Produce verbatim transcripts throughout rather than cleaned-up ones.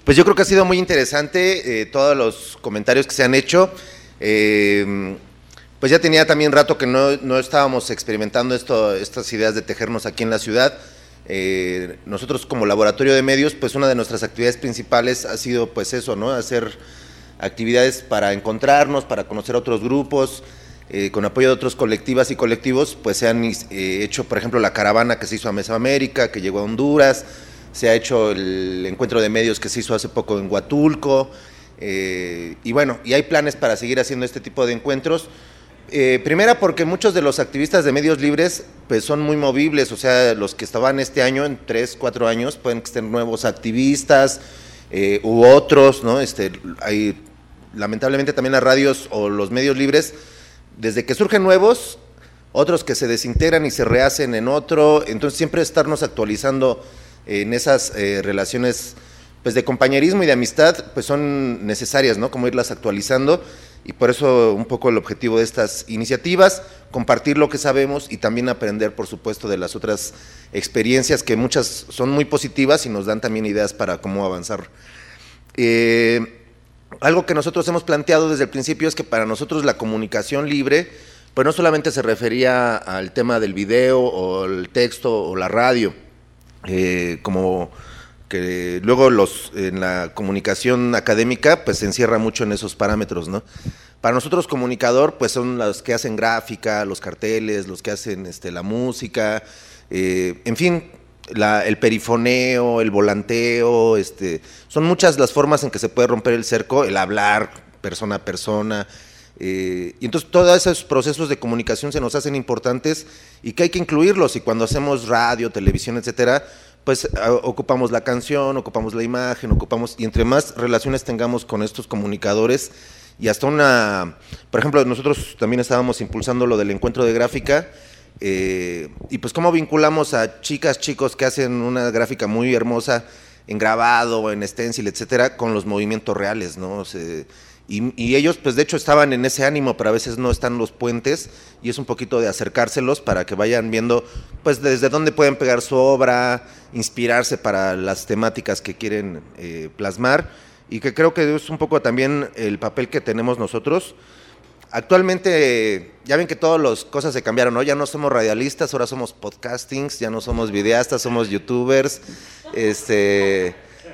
Pues yo creo que ha sido muy interesante eh, todos los comentarios que se han hecho. Eh, pues ya tenía también rato que no, no estábamos experimentando esto, estas ideas de tejernos aquí en la ciudad. Eh, nosotros como laboratorio de medios, pues una de nuestras actividades principales ha sido pues eso, ¿no? Hacer actividades para encontrarnos, para conocer otros grupos, eh, con apoyo de otros colectivas y colectivos, pues se han eh, hecho, por ejemplo, la caravana que se hizo a Mesoamérica, que llegó a Honduras, se ha hecho el encuentro de medios que se hizo hace poco en Huatulco, eh, y bueno, y hay planes para seguir haciendo este tipo de encuentros. Eh, primera porque muchos de los activistas de medios libres pues son muy movibles, o sea, los que estaban este año, en tres, cuatro años, pueden ser nuevos activistas eh, u otros, ¿no? Este, hay, lamentablemente también las radios o los medios libres, desde que surgen nuevos, otros que se desintegran y se rehacen en otro, entonces siempre estarnos actualizando en esas eh, relaciones pues de compañerismo y de amistad, pues son necesarias, ¿no? Como irlas actualizando, y por eso un poco el objetivo de estas iniciativas, compartir lo que sabemos y también aprender, por supuesto, de las otras experiencias, que muchas son muy positivas y nos dan también ideas para cómo avanzar. Eh, algo que nosotros hemos planteado desde el principio es que para nosotros la comunicación libre, pues no solamente se refería al tema del video o el texto o la radio, eh, como que luego los en la comunicación académica pues se encierra mucho en esos parámetros, ¿no? Para nosotros comunicador pues son los que hacen gráfica, los carteles, los que hacen este, la música, eh, en fin, la, el perifoneo, el volanteo, este, son muchas las formas en que se puede romper el cerco, el hablar persona a persona, eh, y entonces todos esos procesos de comunicación se nos hacen importantes y que hay que incluirlos, y cuando hacemos radio, televisión, etcétera, pues ocupamos la canción, ocupamos la imagen, ocupamos, y entre más relaciones tengamos con estos comunicadores, y hasta una, por ejemplo, nosotros también estábamos impulsando lo del encuentro de gráfica, eh, y pues cómo vinculamos a chicas, chicos que hacen una gráfica muy hermosa en grabado, en stencil, etcétera, con los movimientos reales, ¿no? O sea, y, y ellos pues de hecho estaban en ese ánimo, pero a veces no están los puentes, y es un poquito de acercárselos para que vayan viendo pues desde dónde pueden pegar su obra, inspirarse para las temáticas que quieren eh, plasmar, y que creo que es un poco también el papel que tenemos nosotros. Actualmente ya ven que todas las cosas se cambiaron, ¿no? Ya no somos radialistas, ahora somos podcastings, ya no somos videastas, somos youtubers, este...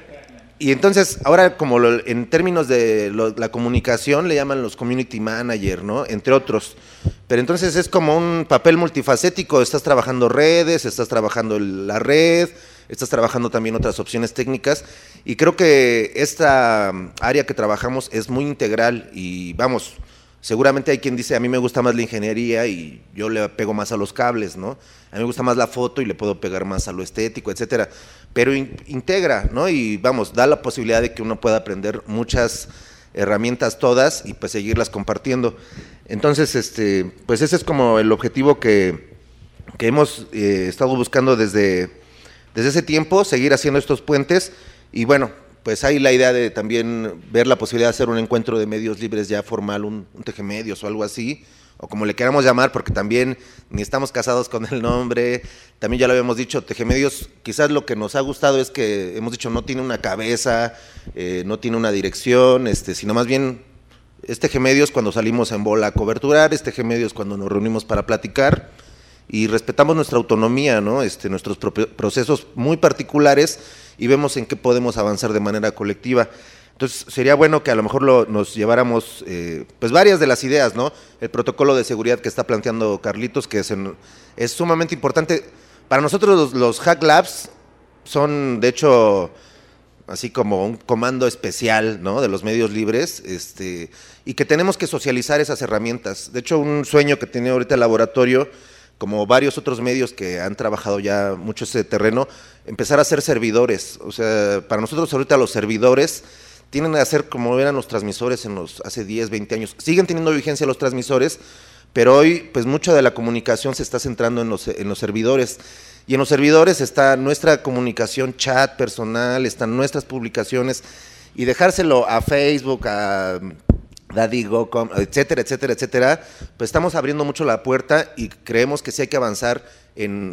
Y entonces, ahora como lo, en términos de lo, la comunicación le llaman los community manager, ¿no? Entre otros. Pero entonces es como un papel multifacético, estás trabajando redes, estás trabajando la red, estás trabajando también otras opciones técnicas, y creo que esta área que trabajamos es muy integral, y vamos, seguramente hay quien dice, a mí me gusta más la ingeniería y yo le pego más a los cables, ¿no? A mí me gusta más la foto y le puedo pegar más a lo estético, etcétera. Pero in, integra, ¿no? Y vamos, da la posibilidad de que uno pueda aprender muchas herramientas todas y pues seguirlas compartiendo. Entonces, este, pues ese es como el objetivo que, que hemos eh, estado buscando desde, desde ese tiempo, seguir haciendo estos puentes, y bueno, pues hay la idea de también ver la posibilidad de hacer un encuentro de medios libres ya formal, un, un tejemedios o algo así, o como le queramos llamar, porque también ni estamos casados con el nombre, también ya lo habíamos dicho, tejemedios, quizás lo que nos ha gustado es que hemos dicho no tiene una cabeza, eh, no tiene una dirección, este, sino más bien es tejemedios cuando salimos en bola a coberturar, es tejemedios cuando nos reunimos para platicar, y respetamos nuestra autonomía, ¿no? Este, nuestros procesos muy particulares, y vemos en qué podemos avanzar de manera colectiva. Entonces sería bueno que a lo mejor lo, nos lleváramos eh, pues varias de las ideas, ¿no? El protocolo de seguridad que está planteando Carlitos, que es, en, es sumamente importante. Para nosotros los, los Hack Labs son de hecho así como un comando especial, ¿no? De los medios libres, este, y que tenemos que socializar esas herramientas. De hecho, un sueño que tiene ahorita el laboratorio, como varios otros medios que han trabajado ya mucho ese terreno, empezar a ser servidores. O sea, para nosotros ahorita los servidores tienen a ser como eran los transmisores en los hace diez, veinte años. Siguen teniendo vigencia los transmisores, pero hoy pues mucha de la comunicación se está centrando en los, en los servidores. Y en los servidores está nuestra comunicación chat personal, están nuestras publicaciones, y dejárselo a Facebook, a Daddy.go, etcétera, etcétera, etcétera, pues estamos abriendo mucho la puerta, y creemos que sí hay que avanzar en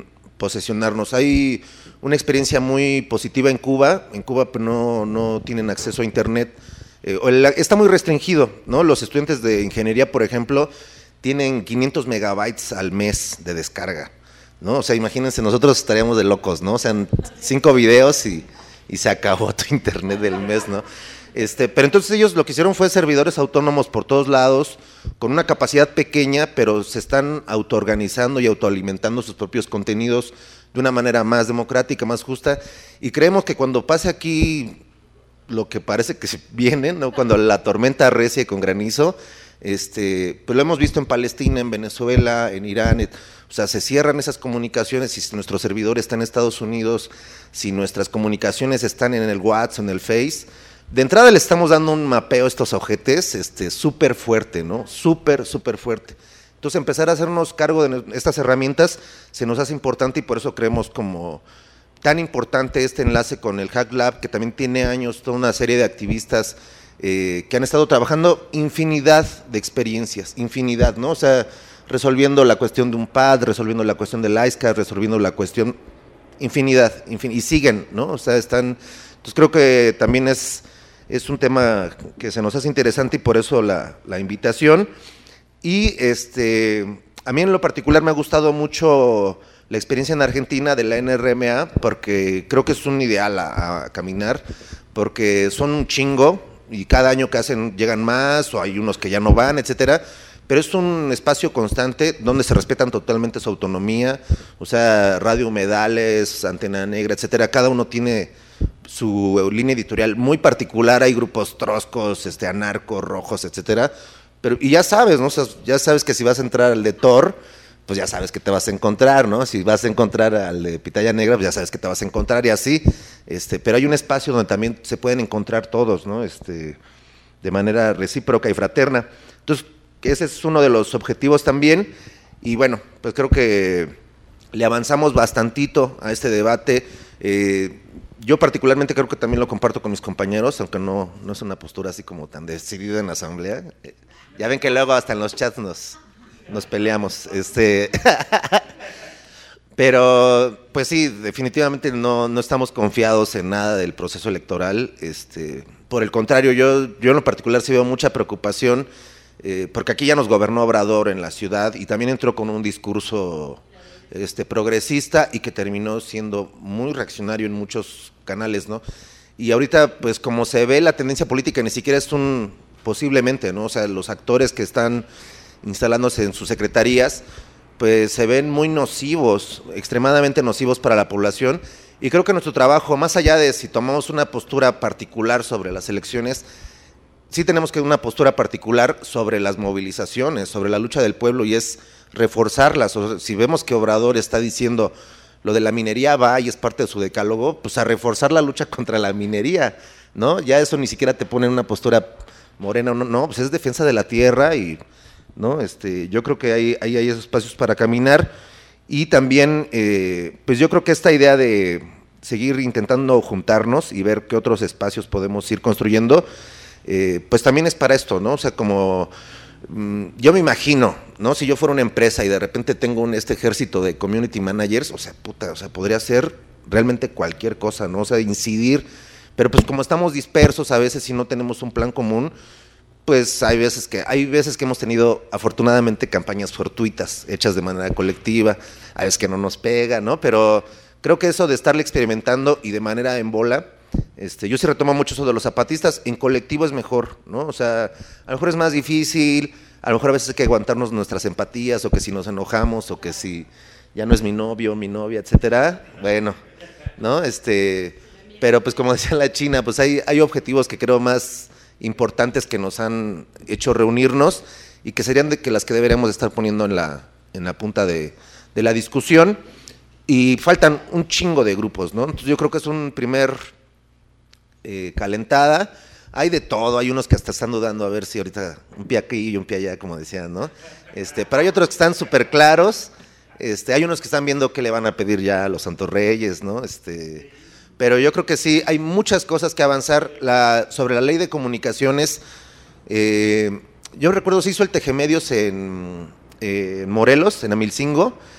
posesionarnos. Hay una experiencia muy positiva en Cuba, en Cuba no, no tienen acceso a internet, eh, está muy restringido, ¿no? Los estudiantes de ingeniería, por ejemplo, tienen quinientos megabytes al mes de descarga, ¿no? O sea, imagínense, nosotros estaríamos de locos, ¿no? O sea, cinco videos y, y se acabó tu internet del mes, ¿no? Este, pero entonces ellos lo que hicieron fue servidores autónomos por todos lados, con una capacidad pequeña, pero se están autoorganizando y autoalimentando sus propios contenidos de una manera más democrática, más justa, y creemos que cuando pase aquí lo que parece que se viene, ¿no? Cuando la tormenta arrecie con granizo, este, pues lo hemos visto en Palestina, en Venezuela, en Irán, et, o sea, se cierran esas comunicaciones, si nuestro servidor está en Estados Unidos, si nuestras comunicaciones están en el WhatsApp, en el Face. De entrada le estamos dando un mapeo a estos ojetes este, súper fuerte, ¿no? Súper, súper fuerte. Entonces empezar a hacernos cargo de estas herramientas se nos hace importante y por eso creemos como tan importante este enlace con el Hack Lab, que también tiene años, toda una serie de activistas eh, que han estado trabajando infinidad de experiencias, infinidad, ¿no? O sea, resolviendo la cuestión de un pad, resolviendo la cuestión del IceCat, resolviendo la cuestión, infinidad, infin y siguen, ¿no? O sea, están, entonces creo que también es... Es un tema que se nos hace interesante y por eso la, la invitación. Y este, a mí en lo particular me ha gustado mucho la experiencia en Argentina de la N R M A, porque creo que es un ideal a, a caminar, porque son un chingo y cada año que hacen llegan más, o hay unos que ya no van, etcétera. Pero es un espacio constante donde se respetan totalmente su autonomía, o sea, Radio Humedales, Antena Negra, etcétera. Cada uno tiene su línea editorial muy particular, hay grupos troscos, este, anarcos, rojos, etcétera, pero y ya sabes, ¿no? O sea, ya sabes que si vas a entrar al de Thor, pues ya sabes que te vas a encontrar, ¿no? Si vas a encontrar al de Pitaya Negra, pues ya sabes que te vas a encontrar y así, este, pero hay un espacio donde también se pueden encontrar todos, ¿no? Este, de manera recíproca y fraterna. Entonces, ese es uno de los objetivos también, y bueno, pues creo que le avanzamos bastantito a este debate. eh, Yo particularmente creo que también lo comparto con mis compañeros, aunque no, no es una postura así como tan decidida en la asamblea. Ya ven que luego hasta en los chats nos, nos peleamos. Este Pero, pues sí, definitivamente no, no estamos confiados en nada del proceso electoral. Este, por el contrario, yo, yo en lo particular sí veo mucha preocupación, eh, porque aquí ya nos gobernó Obrador en la ciudad y también entró con un discurso Este, progresista y que terminó siendo muy reaccionario en muchos canales, ¿no? Y ahorita, pues como se ve la tendencia política, ni siquiera es un, posiblemente, ¿no? O sea, los actores que están instalándose en sus secretarías, pues se ven muy nocivos, extremadamente nocivos para la población, y creo que nuestro trabajo, más allá de si tomamos una postura particular sobre las elecciones, sí tenemos que una postura particular sobre las movilizaciones, sobre la lucha del pueblo, y es reforzarlas. O sea, si vemos que Obrador está diciendo lo de la minería va y es parte de su decálogo, pues a reforzar la lucha contra la minería, ¿no? Ya eso ni siquiera te pone en una postura morena, no, no, pues es defensa de la tierra y, ¿no? Este, yo creo que hay, hay, hay esos espacios para caminar y también, eh, pues yo creo que esta idea de seguir intentando juntarnos y ver qué otros espacios podemos ir construyendo, eh, pues también es para esto, ¿no? O sea, como yo me imagino, ¿no? Si yo fuera una empresa y de repente tengo un, este ejército de community managers, o sea, puta, o sea, podría ser realmente cualquier cosa, ¿no? O sea, incidir, pero pues como estamos dispersos a veces y no tenemos un plan común, pues hay veces que hay veces que hemos tenido afortunadamente campañas fortuitas, hechas de manera colectiva, hay veces que no nos pega, ¿no? Pero creo que eso de estarle experimentando y de manera en bola, Este, yo sí retomo mucho eso de los zapatistas, en colectivo es mejor, ¿no? O sea, a lo mejor es más difícil, a lo mejor a veces hay que aguantarnos nuestras empatías, o que si nos enojamos, o que si ya no es mi novio, mi novia, etcétera, bueno, ¿no? Este, pero pues como decía la China, pues hay, hay objetivos que creo más importantes que nos han hecho reunirnos, y que serían de que las que deberíamos estar poniendo en la, en la punta de, de la discusión, y faltan un chingo de grupos, ¿no? Entonces yo creo que es un primer... Eh, calentada, hay de todo, hay unos que hasta están dudando a ver si ahorita un pie aquí y un pie allá, como decían, ¿no? Este, pero hay otros que están súper claros, este, hay unos que están viendo qué le van a pedir ya a los Santos Reyes, ¿no? Este, pero yo creo que sí, hay muchas cosas que avanzar. La, sobre la ley de comunicaciones, eh, yo recuerdo se hizo el Tejemedios en, eh, en Morelos, en Amilcingo,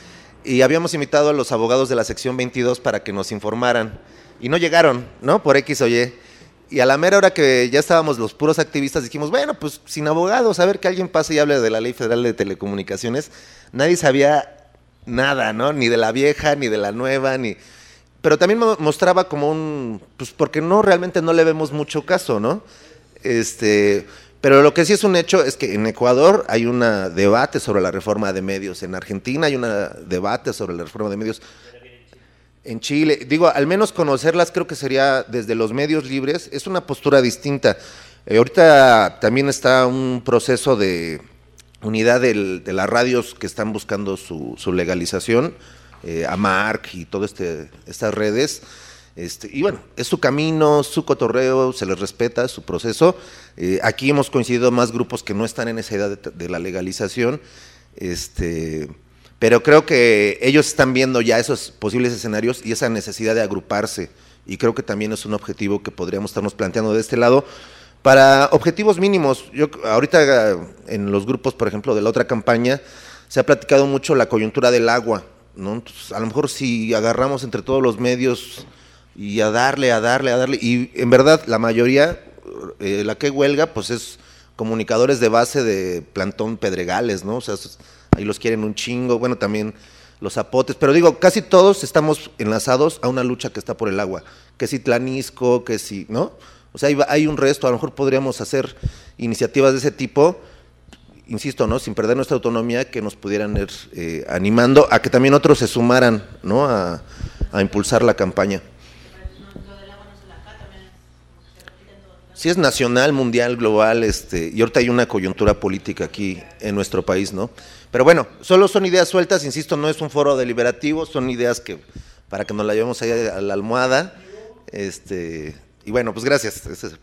y habíamos invitado a los abogados de la sección veintidós para que nos informaran, y no llegaron, ¿no? Por X o Y. Y a la mera hora que ya estábamos los puros activistas, dijimos, bueno, pues sin abogados, a ver que alguien pase y hable de la Ley Federal de Telecomunicaciones. Nadie sabía nada, ¿no? Ni de la vieja, ni de la nueva, ni... Pero también mostraba como un... Pues porque no, realmente no le vemos mucho caso, ¿no? Este... Pero lo que sí es un hecho es que en Ecuador hay un debate sobre la reforma de medios, en Argentina hay un debate sobre la reforma de medios, en Chile, digo, al menos conocerlas creo que sería desde los medios libres, es una postura distinta. Eh, ahorita también está un proceso de unidad del, de las radios que están buscando su, su legalización, eh, AMARC y todas este, estas redes. Este, y bueno, es su camino, su cotorreo, se les respeta su proceso. Eh, aquí hemos coincidido más grupos que no están en esa edad de, de la legalización, este, pero creo que ellos están viendo ya esos posibles escenarios y esa necesidad de agruparse, y creo que también es un objetivo que podríamos estarnos planteando de este lado, para objetivos mínimos. Yo ahorita en los grupos, por ejemplo, de la otra campaña, se ha platicado mucho la coyuntura del agua, ¿no? Entonces, a lo mejor si agarramos entre todos los medios y a darle, a darle, a darle, y en verdad la mayoría, eh, la que huelga, pues es comunicadores de base de Plantón Pedregales, ¿no? O sea, ahí los quieren un chingo, bueno, también los zapotes, pero digo, casi todos estamos enlazados a una lucha que está por el agua, que si Tlanisco, que si, ¿no? O sea, hay, hay un resto, a lo mejor podríamos hacer iniciativas de ese tipo, insisto, ¿no? Sin perder nuestra autonomía, que nos pudieran ir eh, animando a que también otros se sumaran, ¿no? A, a impulsar la campaña. Sí, es nacional, mundial, global, este, y ahorita hay una coyuntura política aquí en nuestro país, ¿no? Pero bueno, solo son ideas sueltas, insisto, no es un foro deliberativo, son ideas que para que nos la llevemos ahí a la almohada, este, y bueno, pues gracias.